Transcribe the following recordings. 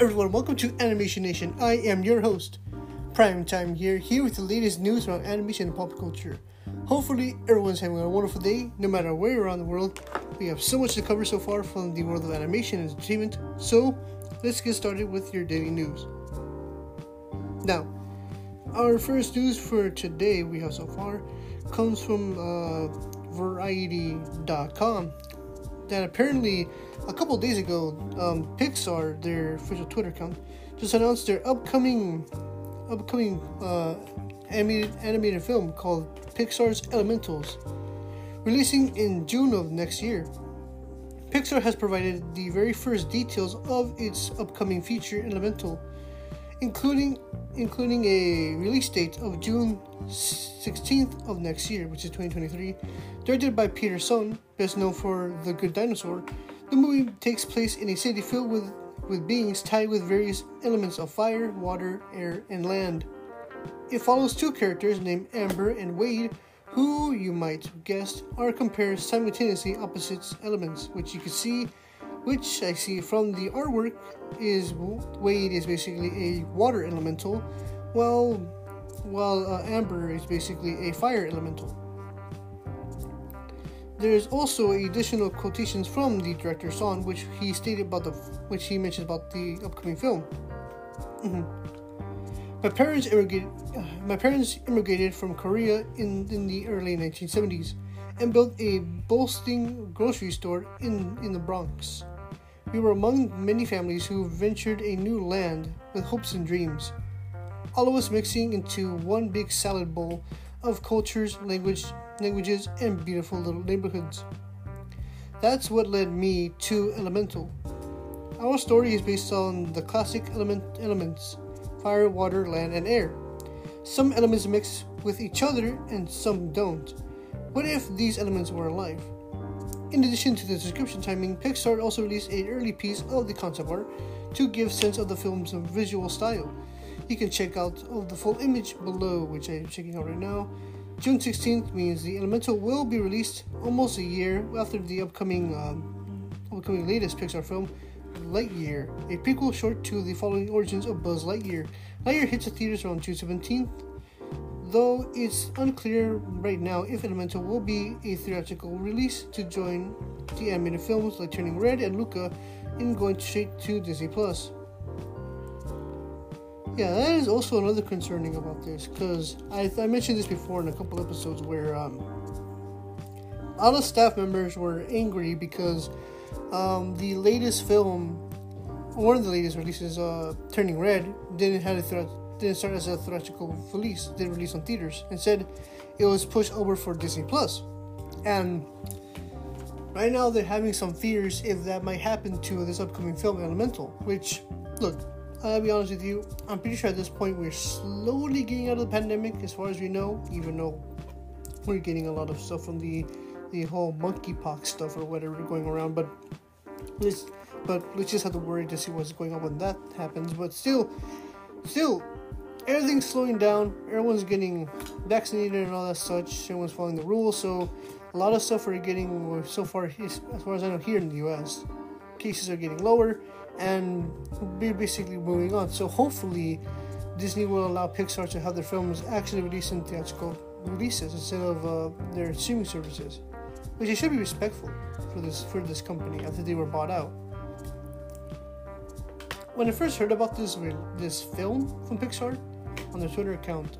everyone, welcome to Animation Nation. I am your host, Primetime here with the latest news around animation and pop culture. Hopefully, everyone's having a wonderful day, no matter where around the world. We have so much to cover so far from the world of animation and entertainment, so let's get started with your daily news. Now, our first news for today we have so far comes from Variety.com. That apparently a couple days ago, Pixar, their official Twitter account, just announced their upcoming animated film called Pixar's Elementals, releasing in June of next year. Pixar has provided the very first details of its upcoming feature Elemental, including a release date of June 16th of next year, which is 2023. Directed by Peter Sohn, best known for The Good Dinosaur, the movie takes place in a city filled with beings tied with various elements of fire, water, air, and land. It follows two characters named Amber and Wade, who, you might guess, are compared simultaneously opposite elements, which I see from the artwork is Wade is basically a water elemental, while Amber is basically a fire elemental. There's also additional quotations from the director Sohn, which he mentions about the upcoming film. My parents immigrated from Korea in the early 1970s and built a bustling grocery store in the Bronx. We were among many families who ventured a new land with hopes and dreams, all of us mixing into one big salad bowl of cultures, languages, and beautiful little neighborhoods. That's what led me to Elemental. Our story is based on the classic elements: fire, water, land, and air. Some elements mix with each other and some don't. What if these elements were alive? In addition to the description timing, Pixar also released an early piece of the concept art to give sense of the film's visual style. You can check out the full image below, which I'm checking out right now. June 16th means the Elemental will be released almost a year after the upcoming latest Pixar film, Lightyear, a prequel short to the following origins of Buzz Lightyear. Lightyear hits the theaters around June 17th, though it's unclear right now if Elemental will be a theatrical release to join the animated films like Turning Red and Luca and going straight to Disney+. Yeah, that is also another concerning about this, because I mentioned this before in a couple episodes where a lot of staff members were angry because the latest film, one of the latest releases, Turning Red, didn't start as a theatrical release, didn't release on theaters. Instead, it was pushed over for Disney+. And right now they're having some fears if that might happen to this upcoming film, Elemental, which, look, I'll be honest with you, I'm pretty sure at this point we're slowly getting out of the pandemic as far as we know, even though we're getting a lot of stuff from the whole monkeypox stuff or whatever going around, but let's just have to worry to see what's going on when that happens. But still, everything's slowing down, everyone's getting vaccinated and all that such, everyone's following the rules, so a lot of stuff we're getting so far, as far as I know, here in the US, cases are getting lower, and we're basically moving on. So hopefully Disney will allow Pixar to have their films actually released in theatrical releases instead of their streaming services, which they should be respectful for this company after they were bought out. When I first heard about this film from Pixar on their Twitter account,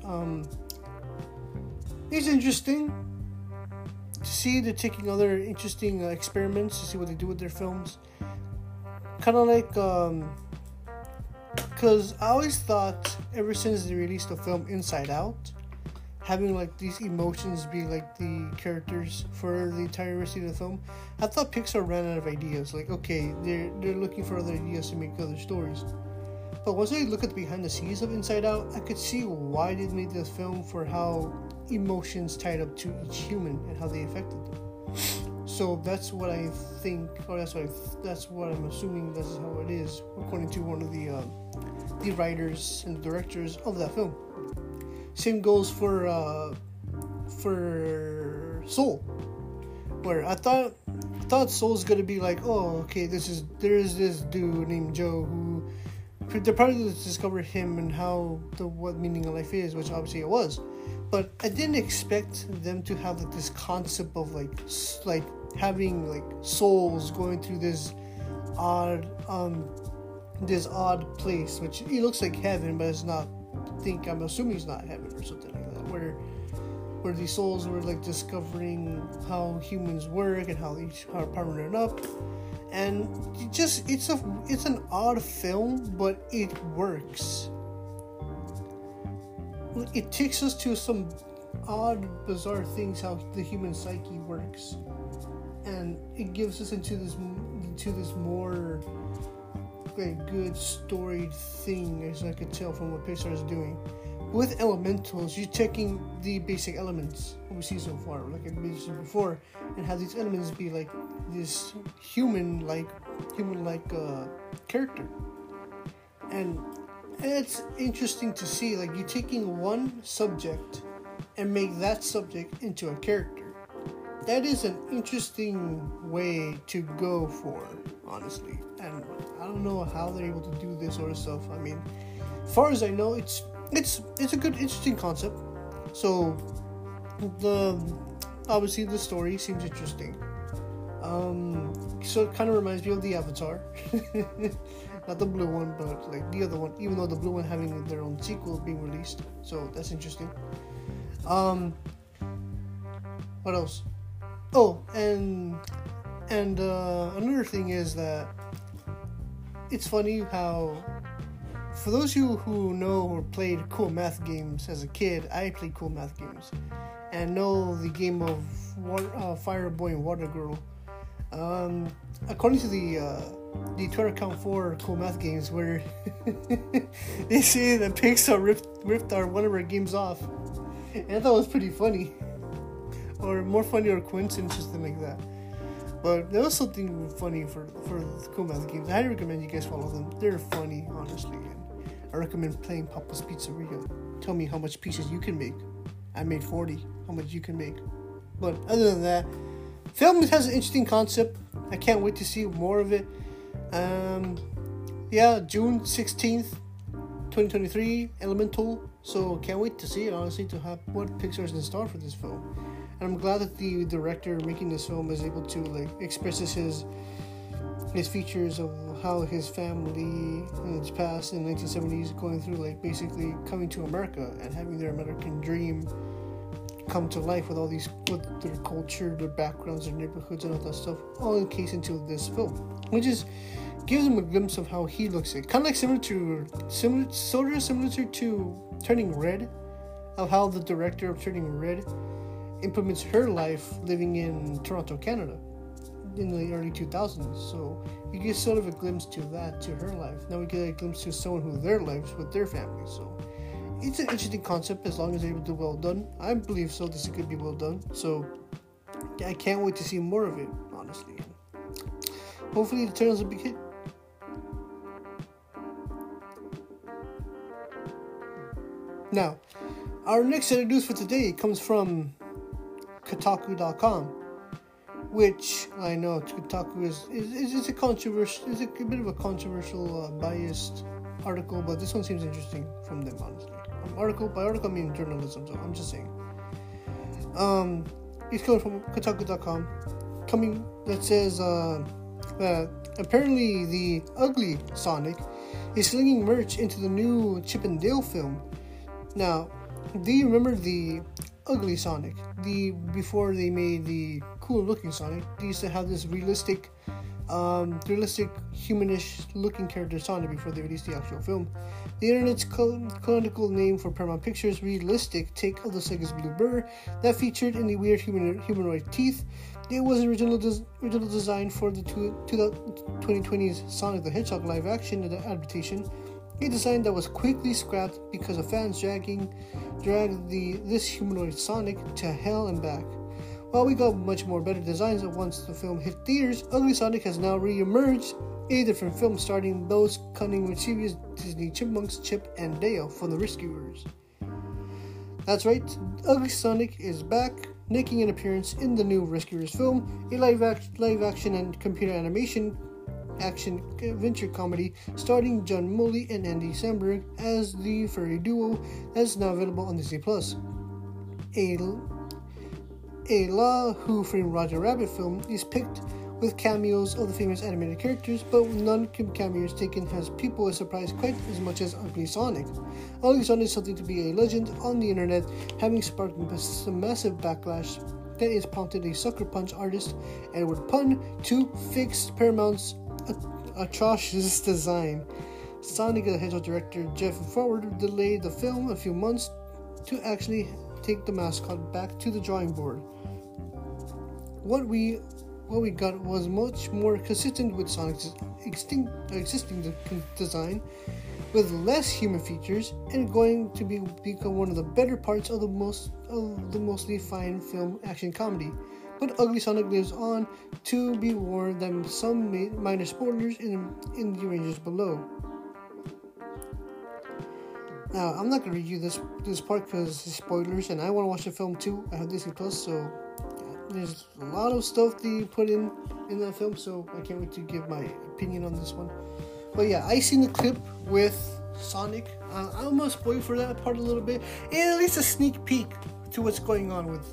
it's interesting to see they're taking other interesting experiments to see what they do with their films. Kind of like, because I always thought ever since they released the film Inside Out, having like these emotions be like the characters for the entire rest of the film, I thought Pixar ran out of ideas. Like, okay, they're looking for other ideas to make other stories. But once I look at the behind the scenes of Inside Out, I could see why they made this film, for how emotions tied up to each human and how they affected them. So that's what I think, or that's what I'm assuming. This is how it is, according to one of the writers and directors of that film. Same goes for Soul, where I thought Soul's gonna be like, oh, okay, there is this dude named Joe they're probably to discover him and what meaning of life is, which obviously it was. But I didn't expect them to have like this concept of like having like souls going through this odd place, which it looks like heaven, but it's not. I'm assuming it's not heaven or something like that, where these souls were like discovering how humans work and how each are partnered up. And it's an odd film, but it works. It takes us to some odd, bizarre things, how the human psyche works, and it gives us into this more like good storied thing, as I could tell from what Pixar is doing. With Elementals, you're checking the basic elements we see so far, like I mentioned before, and have these elements be like this human-like character. And it's interesting to see, like, you're taking one subject and make that subject into a character. That is an interesting way to go for, honestly. And I don't know how they're able to do this sort of stuff. I mean, as far as I know, it's a good, interesting concept. So obviously the story seems interesting. So it kind of reminds me of the Avatar, not the blue one, but like the other one. Even though the blue one having their own sequel being released, so that's interesting. What else? Oh, and another thing is that it's funny how, for those of you who know or played cool math games as a kid, I played cool math games and know the game of Fire Boy and Water Girl. According to the Twitter account for cool math games, where they say that Pixar ripped one of our games off, and I thought it was pretty funny, or more funny, or coincidence, something like that. But there was something funny for the cool math games. I highly recommend you guys follow them. They're funny, honestly. And I recommend playing Papa's Pizzeria. Tell me how much pieces you can make. I made 40. How much you can make? But other than that, film has an interesting concept. I can't wait to see more of it. June 16th, 2023, Elemental. So can't wait to see it, honestly, to have what Pixar's in store for this film. And I'm glad that the director making this film is able to like express his features of how his family in its past in the 1970s going through like basically coming to America and having their American dream come to life with their culture, their backgrounds, their neighborhoods, and all that stuff, all encased into this film, which gives him a glimpse of how he looks at, kind of like similar to Turning Red, of how the director of Turning Red implements her life living in Toronto, Canada in the early 2000s. So you get sort of a glimpse to her life. Now we get a glimpse to someone who their lives with their family. So it's an interesting concept as long as they're able to do well done. I believe so. This could be well done. So I can't wait to see more of it, honestly. Hopefully it turns out a big hit. Now, our next set of news for today comes from Kotaku.com, which I know Kotaku is a controversial, is a bit of a controversial, biased article, but this one seems interesting from them, honestly. Article I mean journalism, so I'm just saying. It's coming from Kotaku.com, that says that apparently the ugly Sonic is slinging merch into the new Chip and Dale film. Now, do you remember the ugly Sonic? Before they made the cool looking Sonic, they used to have this realistic humanish looking character Sonic before they released the actual film. The internet's canonical name for Paramount Pictures' realistic take of the Sega's Blue Burr that featured in the weird humanoid teeth. It was original design for the 2020's Sonic the Hedgehog live action adaptation. A design that was quickly scrapped because of fans dragged this humanoid Sonic to hell and back. While we got much more better designs once the film hit theaters, Ugly Sonic has now re-emerged a different film starring those cunning mischievous Disney chipmunks Chip and Dale from The Rescuers. That's right, Ugly Sonic is back, making an appearance in the new Rescuers film, a live action and computer animation action adventure comedy starring John Mulley and Andy Samberg as the furry duo that's now available on Disney+. A La Who Framed Roger Rabbit film is picked with cameos of the famous animated characters, but none cameos taken has people surprised quite as much as Ugly Sonic. Ugly Sonic is something to be a legend on the internet, having sparked some massive backlash that has prompted a Sucker Punch artist, Edward Pun, to fix Paramount's atrocious design. Sonic the Hedgehog director Jeff Forward delayed the film a few months to actually take the mascot back to the drawing board. What we got was much more consistent with Sonic's existing design, with less human features, and going to become one of the better parts of the mostly fine film action comedy. But Ugly Sonic lives on, to be warned that some minor spoilers in the ranges below. Now, I'm not going to review this part because it's spoilers, and I want to watch the film too. I have Disney Plus, so there's a lot of stuff they put in that film, so I can't wait to give my opinion on this one. But yeah, I seen the clip with Sonic. I'm gonna spoil for that part a little bit, and at least a sneak peek to what's going on with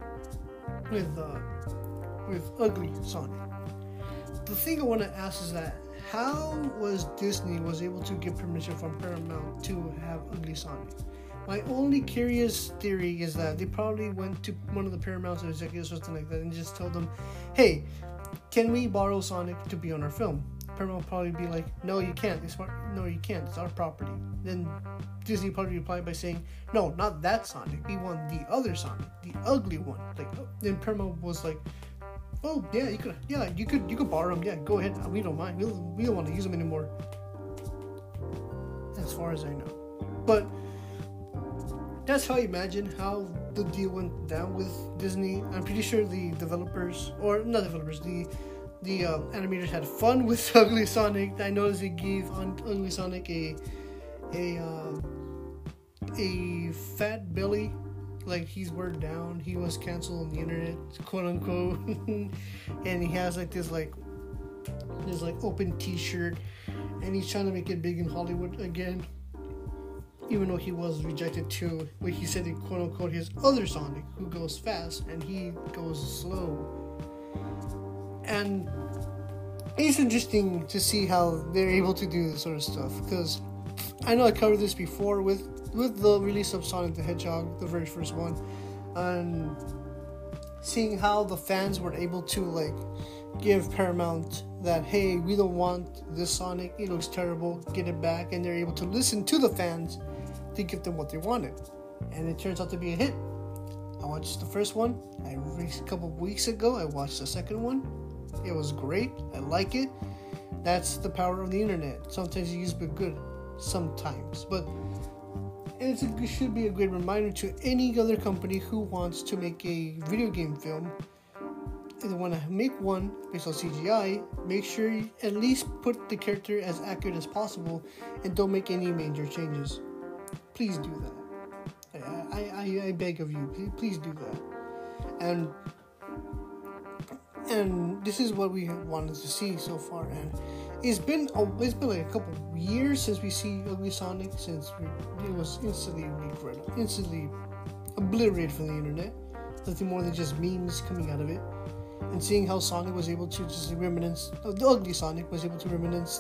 Ugly Sonic. The thing I want to ask is that how was Disney able to get permission from Paramount to have Ugly Sonic? My only curious theory is that they probably went to one of the Paramount executives or something like that and just told them, hey, can we borrow Sonic to be on our film? Paramount will probably be like, no, you can't. No, you can't. It's our property. Then Disney probably replied by saying, no, not that Sonic. We want the other Sonic, the ugly one. Then Paramount was like, oh yeah, you could borrow him. Yeah, go ahead. We don't mind. We don't want to use him anymore. As far as I know, but that's how I imagine how the deal went down with Disney. I'm pretty sure the animators had fun with Ugly Sonic. I noticed they gave Ugly Sonic a fat belly, like he's word down. He was canceled on the internet, quote unquote, and he has this open T-shirt, and he's trying to make it big in Hollywood again. Even though he was rejected too, like he said, quote unquote, his other Sonic, who goes fast and he goes slow. And it's interesting to see how they're able to do this sort of stuff, because I know I covered this before with the release of Sonic the Hedgehog, the very first one, and seeing how the fans were able to give Paramount that, hey, we don't want this Sonic, it looks terrible, get it back, and they're able to listen to the fans to give them what they wanted, and it turns out to be a hit. I watched the first one a couple of weeks ago. I watched the second one. It was great. I like it. That's the power of the internet. Sometimes you use it good, sometimes, but it should be a great reminder to any other company who wants to make a video game film. If they want to make one based on CGI, make sure you at least put the character as accurate as possible and don't make any major changes. Please do that. I beg of you, please do that. And this is what we wanted to see so far. And it's been like a couple of years since we see Ugly Sonic, since it was instantly obliterated from the internet. Nothing more than just memes coming out of it. And seeing how Sonic was able to just reminisce, the Ugly Sonic was able to reminisce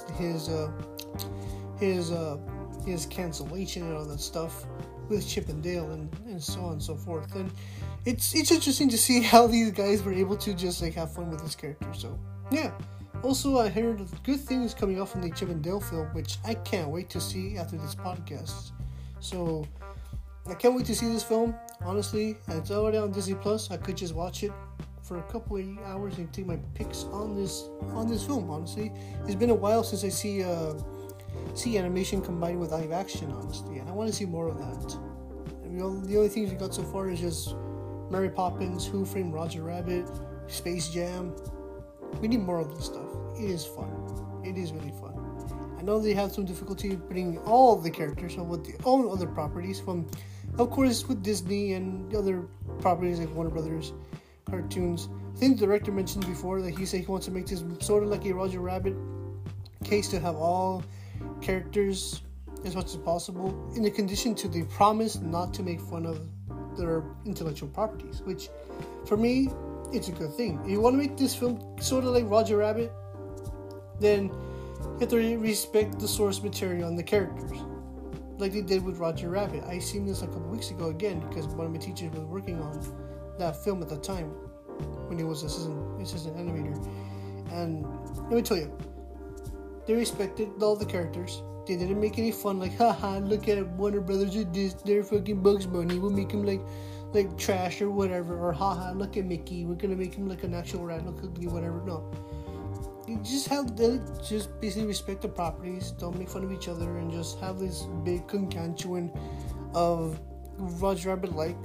his cancellation and all that stuff with Chip and Dale and so on and so forth. And it's interesting to see how these guys were able to just have fun with this character. So yeah. Also, I heard good things coming out from the Chip and Dale film, which I can't wait to see after this podcast. So I can't wait to see this film. Honestly, it's already on Disney Plus. I could just watch it for a couple of hours and take my picks on this film. Honestly, it's been a while since I see animation combined with live action. Honestly, and I want to see more of that. And the only things we got so far is just Mary Poppins, Who Framed Roger Rabbit, Space Jam. We need more of this stuff. It is fun. It is really fun. I know they have some difficulty bringing all of the characters on with their own other properties, from, of course, with Disney and the other properties like Warner Brothers cartoons. I think the director mentioned before that he said he wants to make this sort of like a Roger Rabbit case to have all characters as much as possible, in addition to the promise not to make fun of their intellectual properties, which for me, it's a good thing. If you want to make this film sort of like Roger Rabbit, then you have to respect the source material and the characters, like they did with Roger Rabbit. I seen this a couple weeks ago again because one of my teachers was working on that film at the time when he was assistant animator. And let me tell you, they respected all the characters. They didn't make any fun like, haha, look at Warner Brothers did this, they're fucking Bugs Bunny, we'll make him like trash or whatever, or haha, look at Mickey, we're gonna make him like an actual rat, look ugly, whatever. No. You just just basically respect the properties, don't make fun of each other, and just have this big concantuan of Roger Rabbit-like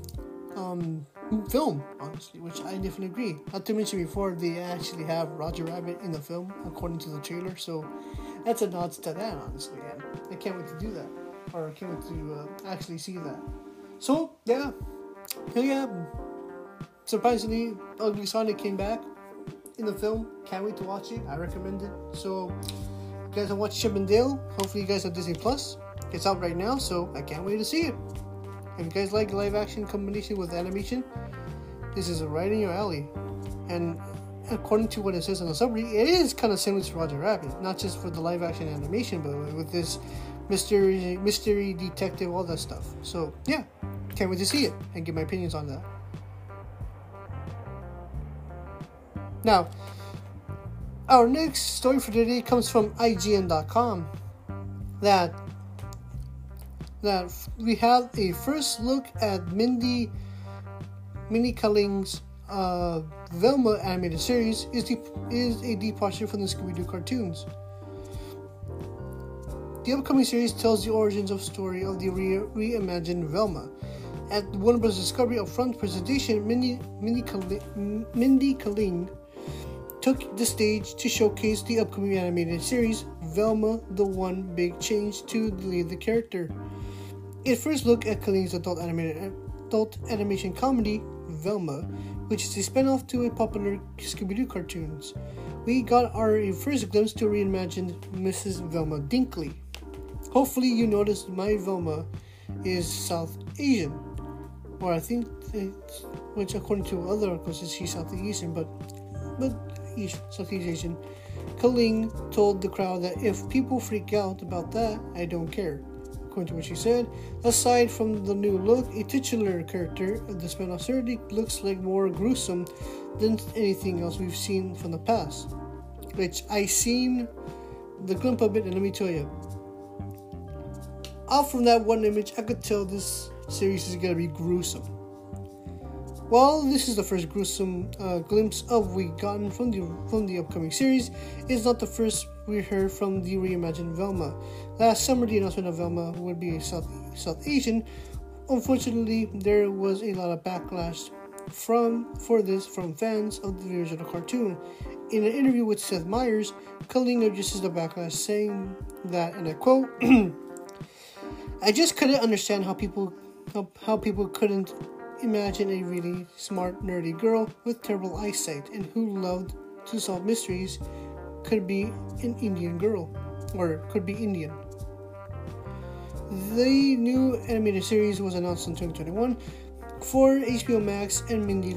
film, honestly, which I definitely agree. Not to mention before, they actually have Roger Rabbit in the film, according to the trailer, so that's a nod to that, honestly, and I can't wait to do that, or I can't wait to actually see that. So, yeah, surprisingly, Ugly Sonic came back in the film. Can't wait to watch it. I recommend it. So, if you guys have watched Chip and Dale, hopefully you guys have Disney Plus. It's out right now, so I can't wait to see it. If you guys like live action combination with animation, this is right in your alley. And according to what it says on the summary, it is kind of similar to Roger Rabbit, not just for the live action animation, but with this mystery detective, all that stuff. So yeah, can't wait to see it and get my opinions on that. Now, our next story for today comes from IGN.com. That we have a first look at Mindy Kaling's Velma animated series is a departure from the Scooby-Doo cartoons. The upcoming series tells the origins of story of the reimagined Velma. At Warner Bros. Discovery upfront presentation, Mindy Kaling took the stage to showcase the upcoming animated series, Velma: The One Big Change, to lead the character. A first look at Kaling's adult animation comedy, Velma, which is a spin-off to a popular Scooby-Doo cartoons. We got our first glimpse to reimagined Mrs. Velma Dinkley. Hopefully you noticed my Velma is South Asian, or I think, which according to other articles is she's Southeast Asian, but Southeast Asian. Kaling told the crowd that if people freak out about that, I don't care. According to what she said, aside from the new look, a titular character of the spin-off certainly looks like more gruesome than anything else we've seen from the past. Which I seen the glimpse of it, and let me tell you, off from that one image, I could tell this series is gonna be gruesome. While this is the first gruesome glimpse of we gotten from the upcoming series, it's not the first we heard from the reimagined Velma. Last summer, the announcement of Velma would be South Asian. Unfortunately, there was a lot of backlash from fans of the original cartoon. In an interview with Seth Meyers, Kaling addresses the backlash, saying that, and I quote, "I just couldn't understand how people couldn't imagine a really smart, nerdy girl with terrible eyesight and who loved to solve mysteries could be an Indian girl, or could be Indian." The new animated series was announced in 2021 for HBO Max, and Mindy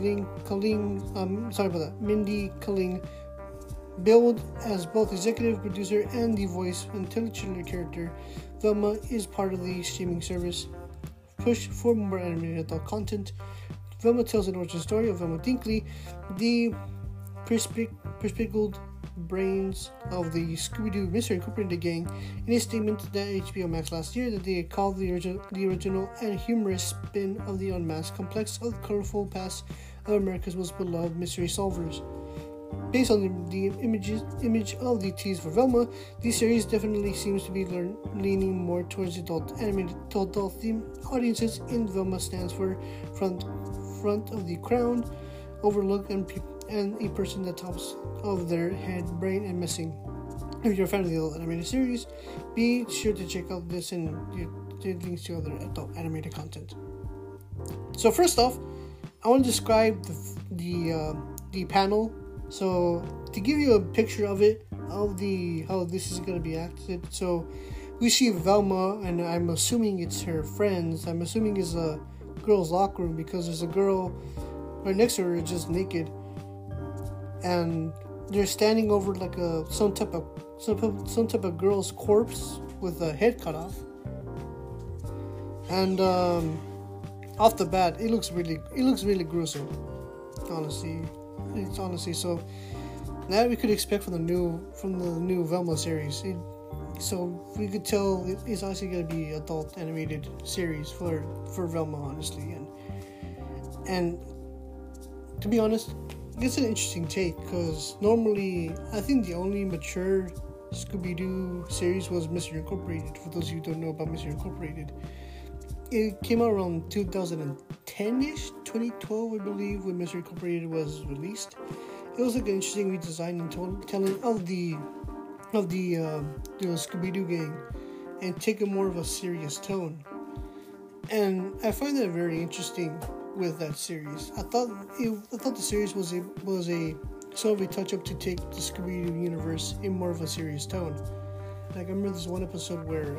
Kaling billed as both executive producer and the voice and titular character. Velma is part of the streaming service push for more animated adult content. Velma tells an origin story of Velma Dinkley, the bespectacled brains of the Scooby-Doo Mystery Incorporated gang, in a statement that HBO Max last year that they called the original and humorous spin of the unmasked complex of the colorful past of America's most beloved mystery solvers. Based on the image of the tease for Velma, the series definitely seems to be leaning more towards adult themed audiences. In Velma stands for front of the crown, overlook, and a person that tops of their head, brain, and missing. If you're a fan of the adult animated series, be sure to check out this and the links to other adult animated content. So first off, I want to describe the panel. So to give you a picture of it, how this is gonna be acted. So we see Velma, and I'm assuming it's her friends. I'm assuming it's a girl's locker room because there's a girl right next to her just naked, and they're standing over like some type of girl's corpse with a head cut off. And off the bat, it looks really gruesome. Honestly, so that we could expect from the new Velma series. So we could tell it's actually going to be adult animated series for Velma, honestly, and to be honest, it's an interesting take because normally I think the only mature Scooby-Doo series was Mystery Incorporated. For those of you who don't know about Mystery Incorporated, it came out around 2010-ish, 2012, I believe, when Mystery Incorporated was released. It was like an interesting redesign and telling of the Scooby-Doo gang, and take a more of a serious tone. And I find that very interesting with that series. I thought the series was a sort of a touch up to take the Scooby-Doo universe in more of a serious tone. Like I remember this one episode where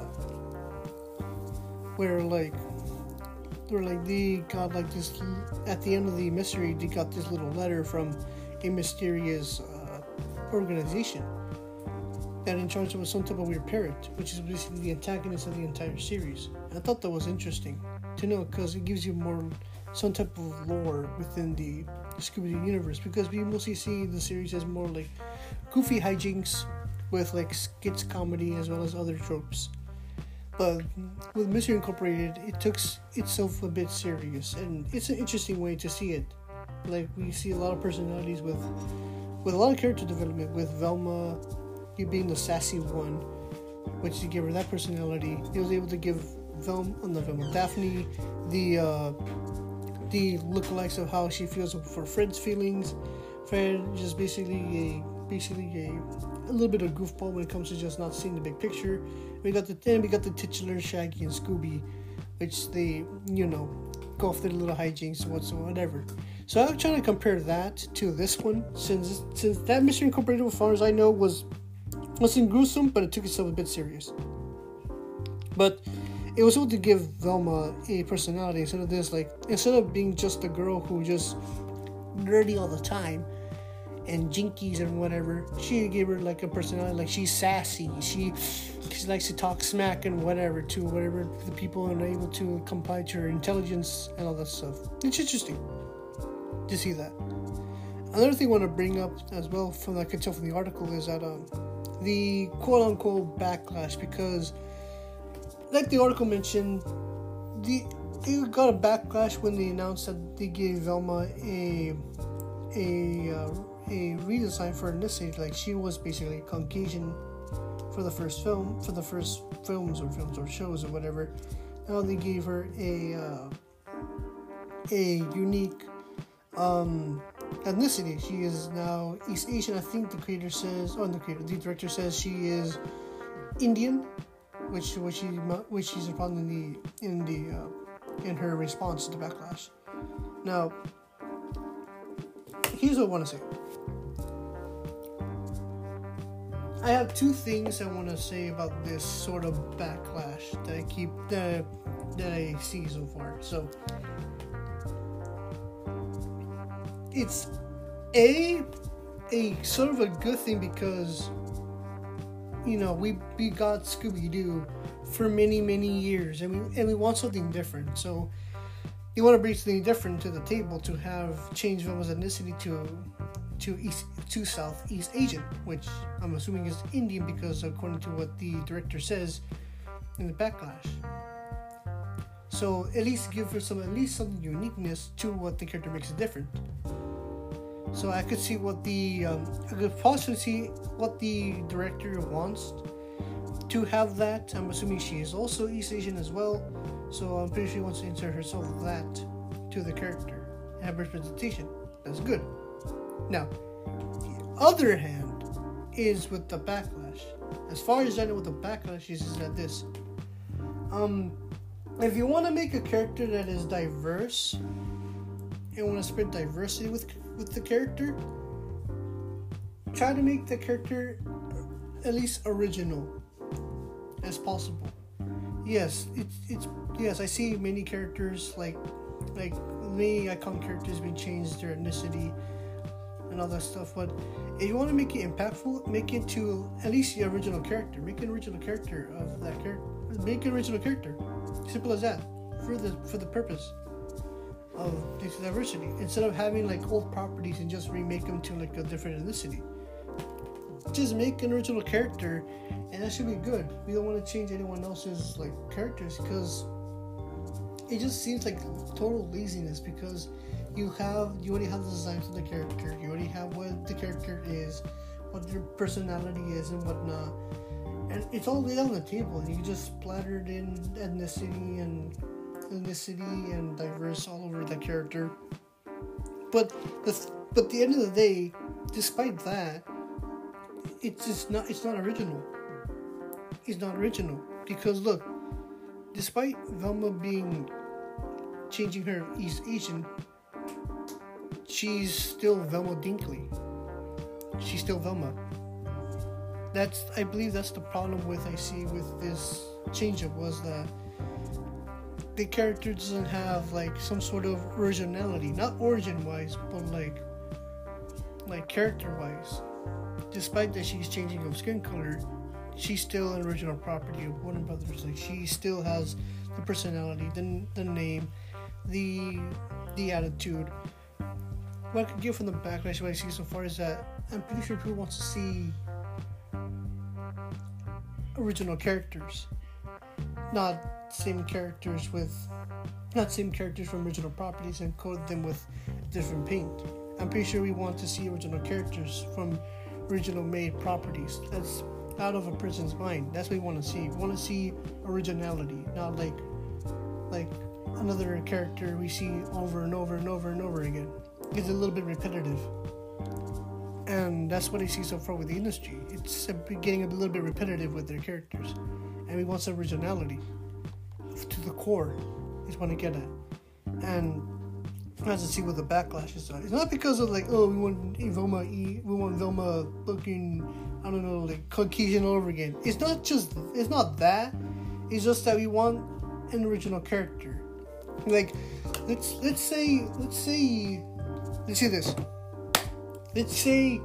they got like this at the end of the mystery. They got this little letter from a mysterious organization that in charge of some type of weird parrot, which is basically the antagonist of the entire series. I thought that was interesting to know because it gives you some type of lore within the Scooby-Doo universe, because we mostly see the series as more like goofy hijinks with like skits, comedy, as well as other tropes. But with Mystery Incorporated, it took itself a bit serious, and it's an interesting way to see it. Like we see a lot of personalities with a lot of character development, with Velma being the sassy one, which to give her that personality. He was able to give Daphne the lookalikes of how she feels for Fred's feelings. Fred just basically a little bit of goofball when it comes to just not seeing the big picture. We got the titular Shaggy and Scooby, which they go off their little hijinks whatever. So I'm trying to compare that to this one, since that Mystery Incorporated, as far as I know, wasn't gruesome, but it took itself a bit serious. But it was able to give Velma a personality instead of being just a girl who just nerdy all the time and jinkies and whatever. She gave her like a personality, like she's sassy. She likes to talk smack and whatever the people are able to comply to her intelligence and all that stuff. It's interesting to see that. Another thing I want to bring up as well, from what I could tell from the article, is that the quote-unquote backlash, because like the article mentioned, they got a backlash when they announced that they gave Velma a redesign for ethnicity. Like she was basically Caucasian for the first films or shows or whatever. Now they gave her a unique ethnicity. She is now East Asian. I think the director says she is Indian, which she's upon in her response to the backlash. Now, here's what I want to say. I have two things I want to say about this sort of backlash that I see so far. So, it's a sort of a good thing because we got Scooby-Doo for many years, and we want something different. So you want to bring something different to the table to have change Velma's ethnicity to Southeast Asian, which I'm assuming is Indian, because according to what the director says in the backlash. So at least give her some uniqueness to what the character makes it different. So I could see I could possibly see what the director wants to have that. I'm assuming she is also East Asian as well, so I'm pretty sure she wants to insert herself that to the character and have representation. That's good. Now, the other hand is with the backlash. As far as I know, what the backlash is that this. If you want to make a character that is diverse and want to spread diversity with the character, try to make the character at least original as possible. Yes, yes, I see many characters like many icon characters being changed their ethnicity and all that stuff, but if you want to make it impactful, make it to at least the original character. Make an original character of that character. Make an original character. Simple as that. For the purpose of this diversity. Instead of having like old properties and just remake them to like a different ethnicity. Just make an original character, and that should be good. We don't want to change anyone else's like characters, because it just seems like total laziness, because you already have the designs of the character, you already have what the character is, what their personality is and whatnot, and it's all laid on the table, and you just splattered in ethnicity and diverse all over the character. But at the end of the day, despite that, it's not original. It's not original, because look, despite Velma changing her East Asian, she's still Velma Dinkley. She's still Velma. I believe that's the problem I see with this change-up, was that the character doesn't have like some sort of originality, not origin-wise, but like character-wise. Despite that she's changing of skin color, she's still an original property of Warner Brothers. Like, she still has the personality, the name, the attitude. What I could get from the backlash what I see so far is that I'm pretty sure people want to see original characters, not same characters from original properties and coat them with different paint. I'm pretty sure we want to see original characters from original made properties. That's out of a person's mind. That's what we want to see. We want to see originality, not like another character we see over and over and over and over again. It's a little bit repetitive, and that's what I see so far with the industry. It's getting a little bit repetitive with their characters, and we want some originality to the core is what I get at. And I have to see what the backlash is on. It's not because of like, oh, we want Velma looking, I don't know, like Caucasian all over again. It's not that. It's just that we want an original character. Like, let's say this. Let's say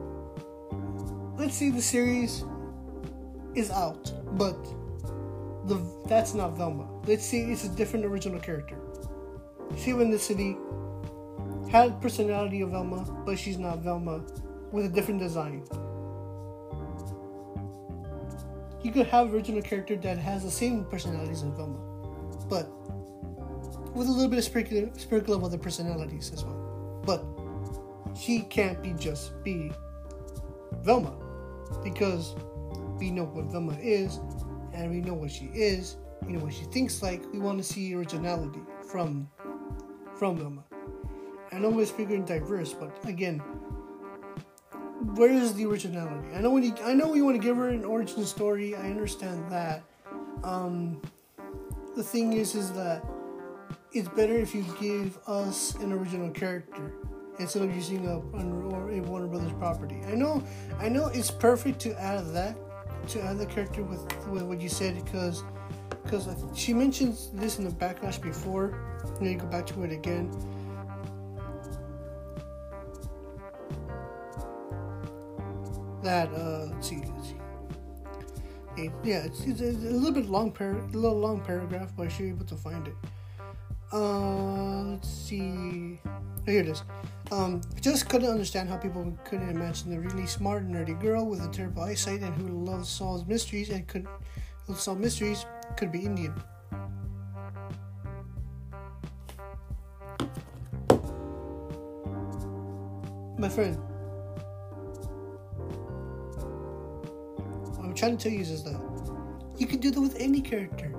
the series is out, but that's not Velma. Let's say it's a different original character. Same ethnicity, had personality of Velma, but she's not Velma, with a different design. You could have original character that has the same personalities as Velma, but with a little bit of sprinkle of other personalities as well. But she can't be Velma, because we know what Velma is, and we know what she is, we know what she thinks like. We want to see originality from Velma. I know we're speaking diverse, but again, where is the originality? I know we want to give her an origin story. I understand that. The thing is that it's better if you give us an original character instead of using a Warner Brothers property. I know it's perfect to add the character with what you said, because she mentions this in the backlash before. I'm gonna go back to it again. That let's see. It's a little bit long paragraph, but I should be able to find it. Let's see. Oh, here it is. Just couldn't understand how people couldn't imagine a really smart, nerdy girl with a terrible eyesight and who loves solves mysteries and could solve mysteries could be Indian. My friend, what I'm trying to tell you is that you can do that with any character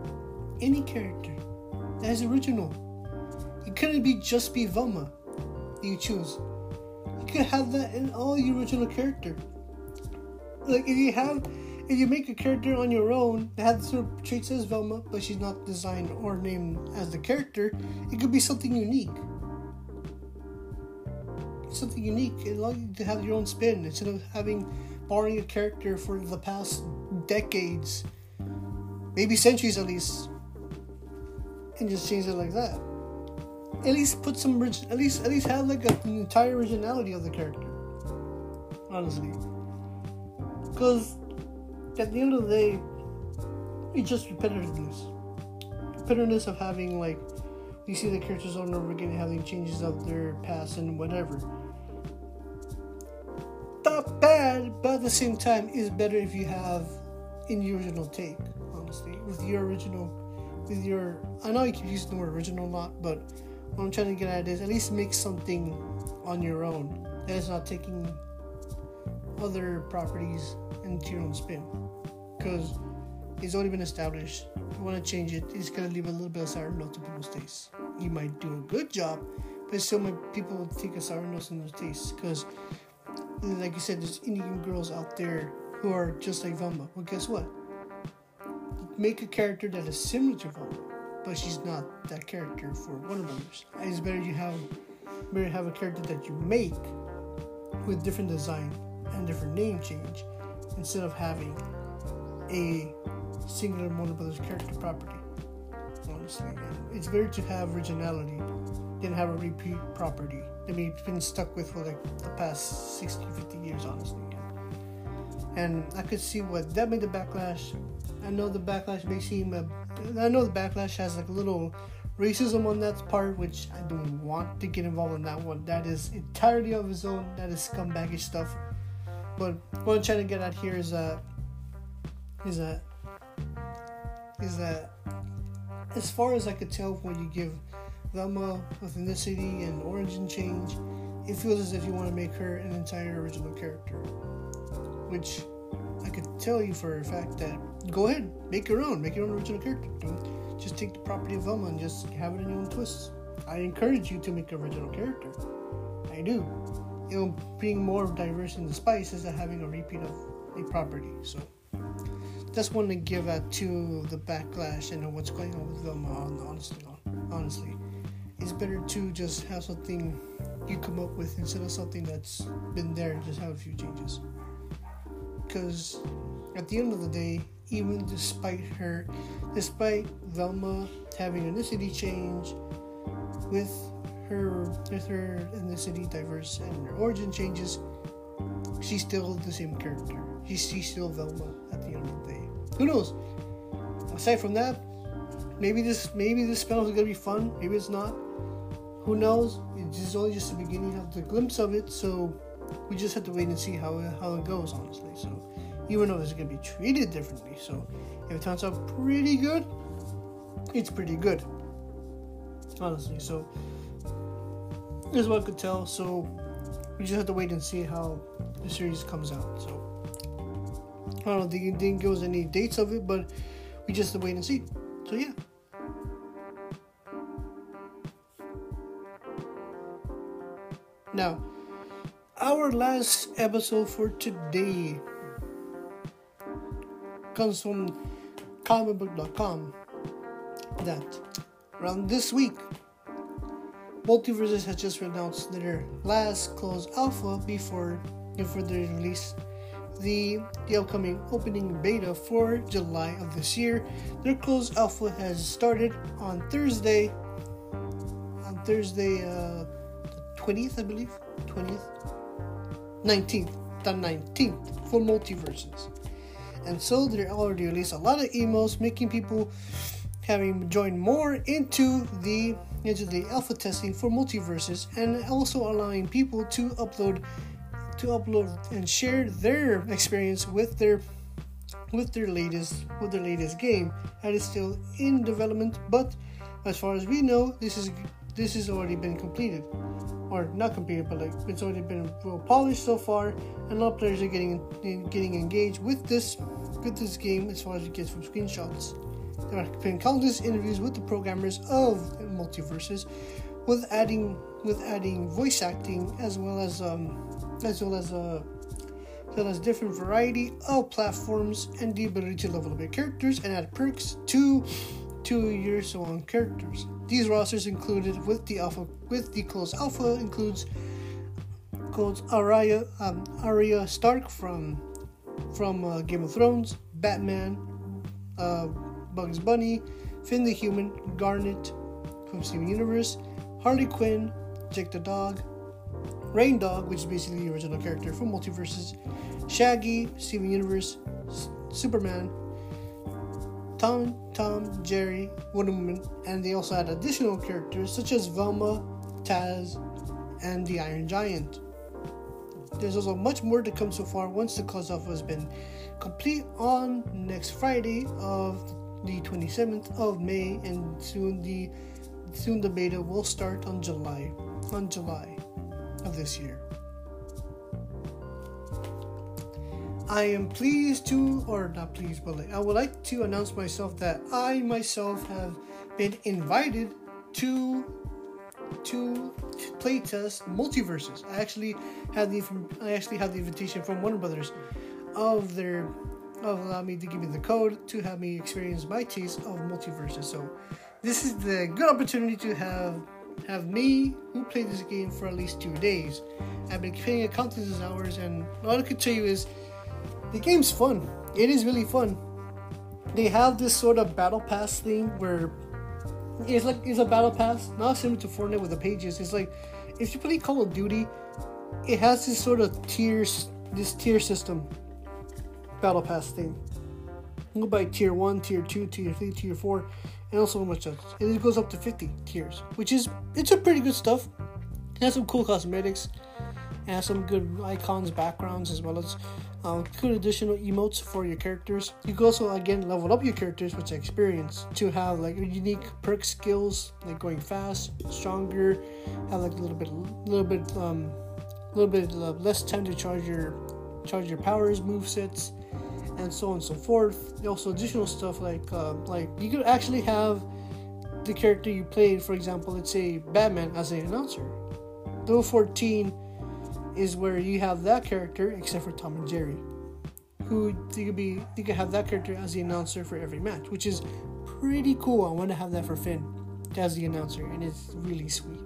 that is original. It couldn't just be Velma that you choose. You could have that in all your original character. Like if you make a character on your own that has the sort of traits as Velma, but she's not designed or named as the character, it could be something unique. something unique. It allows you to have your own spin instead of borrowing a character for the past decades, maybe centuries at least, and just change it like that. At least put some at least have like an entire originality of the character. Honestly, because at the end of the day, it's just repetitiveness of having like you see the characters over and over again having changes of their past and whatever. Not bad, but at the same time, it's better if you have in your original take. Honestly, I know I keep using the word original a lot, but what I'm trying to get at is at least make something on your own that is not taking other properties into your own spin, because it's already been established. If you want to change it, it's going to leave a little bit of sour note to people's taste. You might do a good job, but still people will take a sour note in their taste, because like you said, there's Indian girls out there who are just like Velma. Well, guess what? Make a character that is similar to Velma, but she's not that character for Warner Brothers. It's better you have a character that you make with different design and different name change instead of having a singular Warner Brothers character property. Honestly, it's better to have originality than have a repeat property that we've been stuck with for like the past 60, 50 years, honestly. And I could see what that made the backlash. I know the backlash has like a little racism on that part, which I don't want to get involved in that one. That is entirely of his own. That is scumbaggish stuff. But what I'm trying to get at here is that as far as I could tell, when you give Velma ethnicity and origin change, it feels as if you want to make her an entire original character, which I could tell you for a fact that go ahead, make your own original character. Don't just take the property of Velma and just have it in your own twists. I encourage you to make an original character. I do. It'll bring more diverse in the spice instead of having a repeat of a property. So that's one to give at to the backlash and what's going on with Velma. Honestly, it's better to just have something you come up with instead of something that's been there and just have a few changes. Because at the end of the day, even despite Velma having an ethnicity change, with her ethnicity diverse and her origin changes, she's still the same character. She's still Velma at the end of the day. Who knows? Aside from that, maybe this spell is gonna be fun. Maybe it's not. Who knows? It's only just the beginning of the glimpse of it. So we just have to wait and see how it goes. Honestly, so even though it's gonna be treated differently, so if it turns out pretty good, it's pretty good. Honestly, so this is what I could tell. So we just have to wait and see how the series comes out. So I don't know, they didn't give us any dates of it, but we just have to wait and see. So yeah. Now, our last episode for today comes from comicbook.com that around this week, Multiverses has just announced their last closed alpha before they release the upcoming opening beta for July of this year. Their closed alpha has started on Thursday, the 20th, I believe, 19th for Multiverses. And so they already released a lot of emails making people having joined more into the alpha testing for Multiverses, and also allowing people to upload and share their experience with their latest game that is still in development. But as far as we know, this has already been completed, or not completed, but like it's already been well polished so far, and a lot of players are getting engaged with this game as far as it gets from screenshots. There have been countless interviews with the programmers of Multiverses, with adding voice acting as well as different variety of platforms and the ability to level up your characters and add perks to your own characters. These rosters included with the closed alpha includes includes Arya Stark from Game of Thrones, Batman, Bugs Bunny, Finn the Human, Garnet from Steven Universe, Harley Quinn, Jake the Dog, Rain Dog, which is basically the original character from Multiverses, Shaggy, Steven Universe, Superman, Tom, Jerry, Wonder Woman, and they also had additional characters such as Velma, Taz, and the Iron Giant. There's also much more to come so far once the close off has been complete on next Friday of the 27th of May, and soon the beta will start on July of this year. I am pleased to, or not pleased, but I would like to announce myself that I myself have been invited to playtest Multiverses. I actually had the invitation from Warner Brothers of allowing me to give me the code to have me experience my taste of Multiverses. So this is the good opportunity to have me who played this game for at least 2 days. I've been playing it countless hours, and all I can tell you is the game's fun. It is really fun. They have this sort of battle pass thing where it's a battle pass, not similar to Fortnite with the pages. It's like if you play Call of Duty, it has this sort of tier system battle pass thing. You go by tier 1, tier 2, tier 3, tier 4, and also much else. And it goes up to 50 tiers, it's a pretty good stuff. It has some cool cosmetics. It has some good icons, backgrounds, as well as good additional emotes for your characters. You can also again level up your characters with experience to have like unique perk skills, like going fast, stronger, have like a little bit less time to charge your powers, movesets, and so on and so forth. Also additional stuff like you could actually have the character you played, for example, let's say Batman, as an announcer. Level 14 is where you have that character, except for Tom and Jerry, who you could have that character as the announcer for every match, which is pretty cool. I want to have that for Finn as the announcer, and it's really sweet.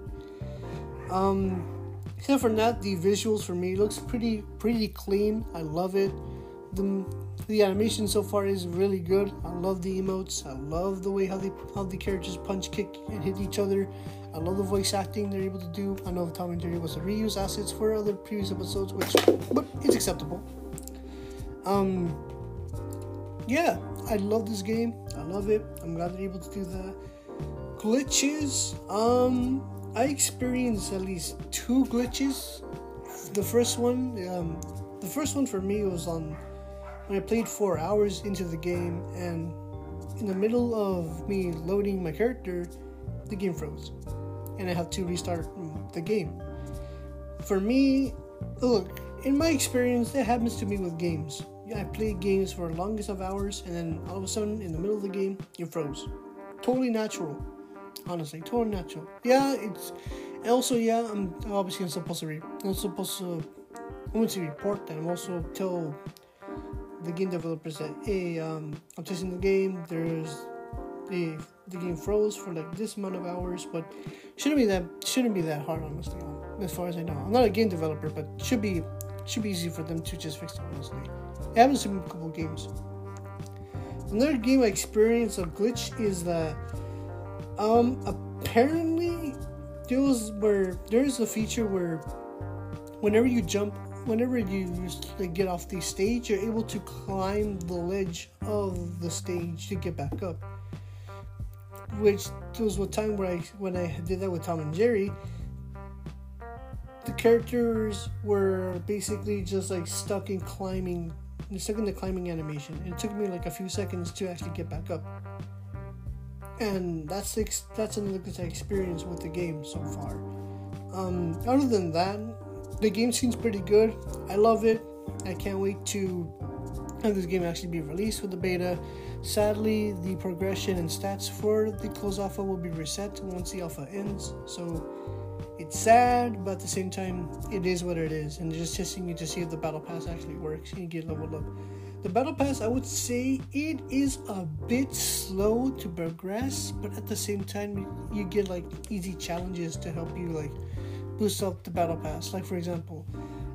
Except for that, the visuals for me looks pretty clean. I love it. The animation so far is really good. I love the emotes. I love the way how the characters punch, kick, and hit each other. I love the voice acting they're able to do. I know Tom and Jerry was to reuse assets for other previous episodes, but it's acceptable. Yeah, I love this game. I love it. I'm glad they're able to do that. Glitches. I experienced at least 2 glitches. The first one for me was when I played 4 hours into the game, and in the middle of me loading my character, the game froze, and I had to restart the game. For me, look, in my experience, that happens to me with games. I played games for the longest of hours, and then all of a sudden, in the middle of the game, it froze. Totally natural. Honestly, totally natural. Yeah, I'm obviously supposed to report that. I'm also tell the game developers that, hey, I'm testing the game. There's the game froze for like this amount of hours, but shouldn't be that hard, honestly. As far as I know, I'm not a game developer, but should be easy for them to just fix it. Honestly, it happens to me in a couple of games. Another game I experienced a glitch is that apparently there's a feature where whenever you get off the stage, you're able to climb the ledge of the stage to get back up. Which there was a time when I did that with Tom and Jerry, the characters were basically just like stuck in the climbing animation. And it took me like a few seconds to actually get back up. And that's another good experience with the game so far. Other than that, the game seems pretty good. I love it. I can't wait to have this game actually be released with the beta. Sadly, the progression and stats for the closed alpha will be reset once the alpha ends. So it's sad, but at the same time, it is what it is. And they're just testing you to see if the battle pass actually works and you get leveled up. The battle pass, I would say it is a bit slow to progress, but at the same time, you get like easy challenges to help you like boost up the battle pass. Like for example,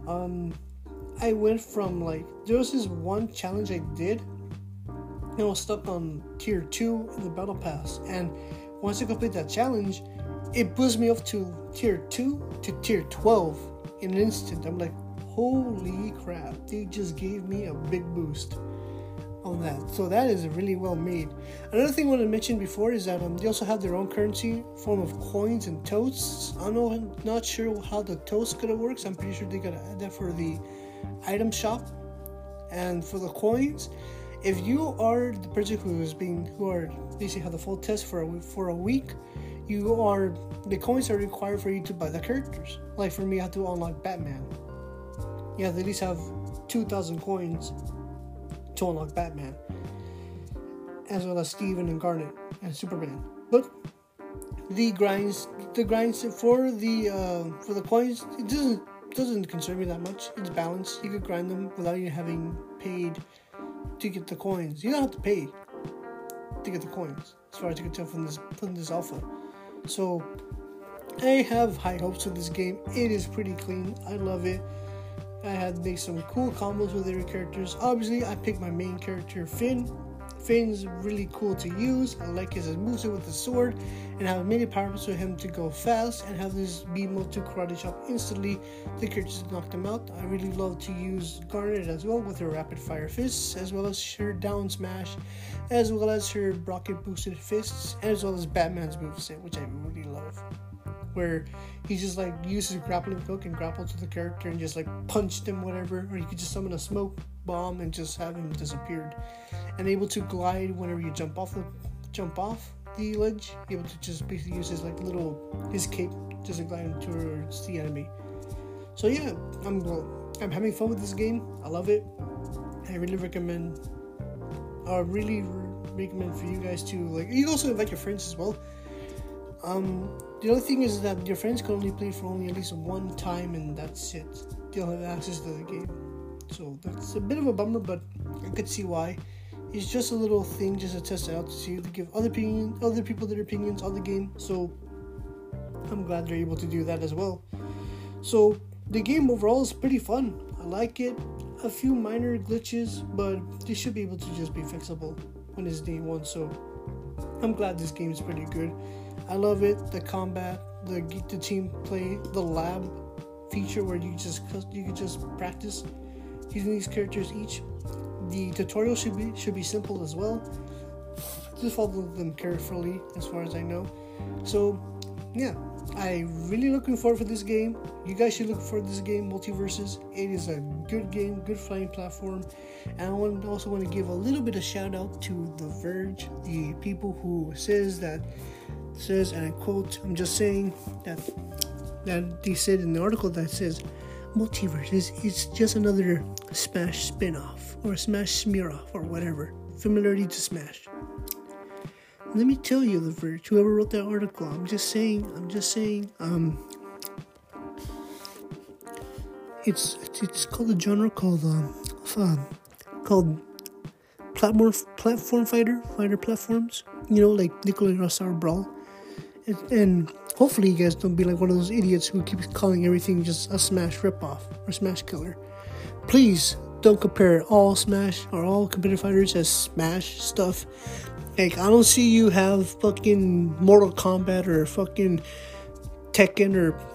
I went from like, there was this one challenge I did, and I was stuck on tier 2 in the battle pass, and once I complete that challenge, it boosted me up to tier 2 to tier 12 in an instant. I'm like, holy crap, they just gave me a big boost on that. So that is really well made. Another thing I want to mention before is that they also have their own currency form of coins and toasts. I'm not sure how the toast gonna work, so I'm pretty sure they gotta add that for the item shop. And for the coins, if you are the person who are basically have the full test for a week, the coins are required for you to buy the characters. Like for me, I have to unlock Batman. You have to at least have 2,000 coins to unlock Batman, as well as Steven and Garnet and Superman. But the grinds for the coins, it doesn't concern me that much. It's balanced. You could grind them without you having paid to get the coins. You don't have to pay to get the coins, as far as you can tell from this alpha. So I have high hopes for this game. It is pretty clean. I love it. I had made some cool combos with their characters. Obviously, I picked my main character, Finn. Finn's really cool to use. I like his moveset with the sword, and have many power-ups for him to go fast, and have this beam mode to karate chop instantly the characters to knock them out. I really love to use Garnet as well with her rapid fire fists, as well as her down smash, as well as her rocket boosted fists, as well as Batman's moveset, which I really love, where he just like uses a grappling hook and grapple to the character and just like punch them, whatever. Or you could just summon a smoke bomb and just have him disappeared. And able to glide whenever you jump off the ledge. Able to just basically use his cape just to glide towards the enemy. So yeah, I'm having fun with this game. I love it. I really recommend. For you guys to like. You can also invite your friends as well. The other thing is that your friends can only play for only at least one time, and that's it. They'll have access to the game. So that's a bit of a bummer, but I could see why. It's just a little thing just to test it out, to see, to give other people their opinions on the game. So I'm glad they're able to do that as well. So the game overall is pretty fun. I like it. A few minor glitches, but they should be able to just be fixable when it's day one. So I'm glad this game is pretty good. I love it. The combat, the team play, the lab feature where you can just practice using these characters each. The tutorial should be simple as well. Just follow them carefully, as far as I know. So yeah, I'm really looking forward for this game. You guys should look for this game, Multiverses. It is a good game, good flying platform. And I also want to give a little bit of shout out to The Verge, the people who says, and I quote, I'm just saying that they said in the article that says, Multiverses is just another Smash spin-off, or Smash smear-off, or whatever. Familiarity to Smash. Let me tell you, The Verge, whoever wrote that article, I'm just saying, it's called a genre called platform fighter platforms, like Nickelodeon Star Brawl, and hopefully you guys don't be like one of those idiots who keeps calling everything just a Smash ripoff or Smash killer. Please don't compare all Smash or all competitive fighters as Smash stuff. Like, I don't see you have fucking Mortal Kombat or fucking Tekken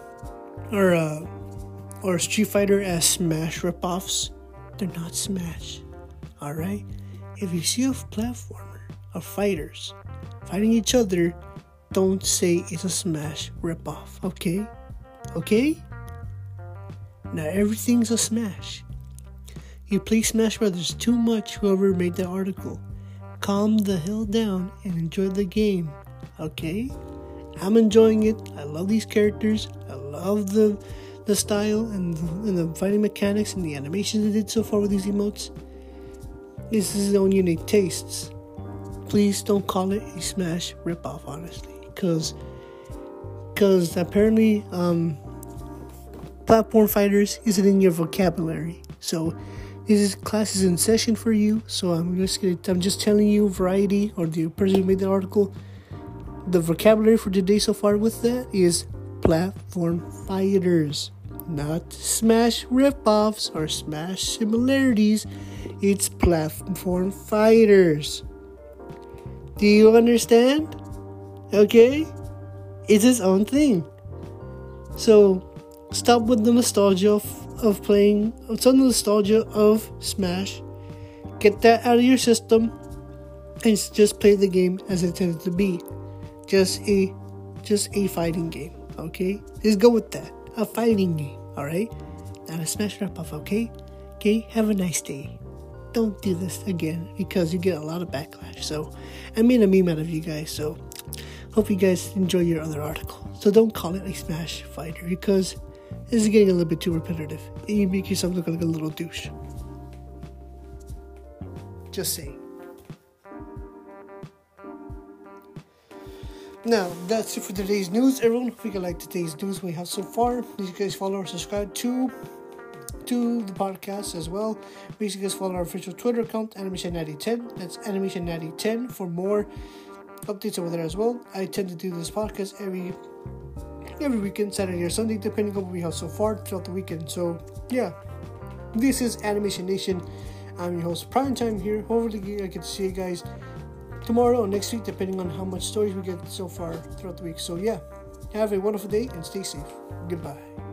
or Street Fighter as Smash ripoffs. They're not Smash. Alright? If you see a platformer of fighters fighting each other, don't say it's a Smash ripoff. Okay? Okay? Now everything's a Smash. You play Smash Brothers too much, whoever made that article. Calm the hell down and enjoy the game, okay? I'm enjoying it. I love these characters. I love the style and the fighting mechanics and the animations they did so far with these emotes. This is his own unique tastes. Please don't call it a Smash ripoff, honestly, because apparently platform fighters isn't in your vocabulary. So This class is in session for you, so I'm just telling you variety, or the person who made the article. The vocabulary for today so far with that is platform fighters, not Smash ripoffs or Smash similarities. It's platform fighters. Do you understand? Okay? It's its own thing. So stop with the nostalgia of playing, some nostalgia of Smash. Get that out of your system and just play the game as intended to be. Just a fighting game, okay? Just go with that. A fighting game, alright? Not a Smash ripoff, okay? Okay, have a nice day. Don't do this again because you get a lot of backlash. So I made a meme out of you guys, so hope you guys enjoy your other article. So don't call it a Smash fighter because this is getting a little bit too repetitive. You make yourself look like a little douche. Just saying. Now, that's it for today's news, everyone. Hope you like today's news we have so far. Please you guys follow or subscribe to the podcast as well. Please you guys follow our official Twitter account, Animation9010. That's Animation9010 for more updates over there as well. I tend to do this podcast every weekend, Saturday or Sunday, depending on what we have so far throughout the weekend. So, yeah. This is Animation Nation. I'm your host, Prime Time here. Hopefully, I get to see you guys tomorrow or next week, depending on how much stories we get so far throughout the week. So, yeah. Have a wonderful day and stay safe. Goodbye.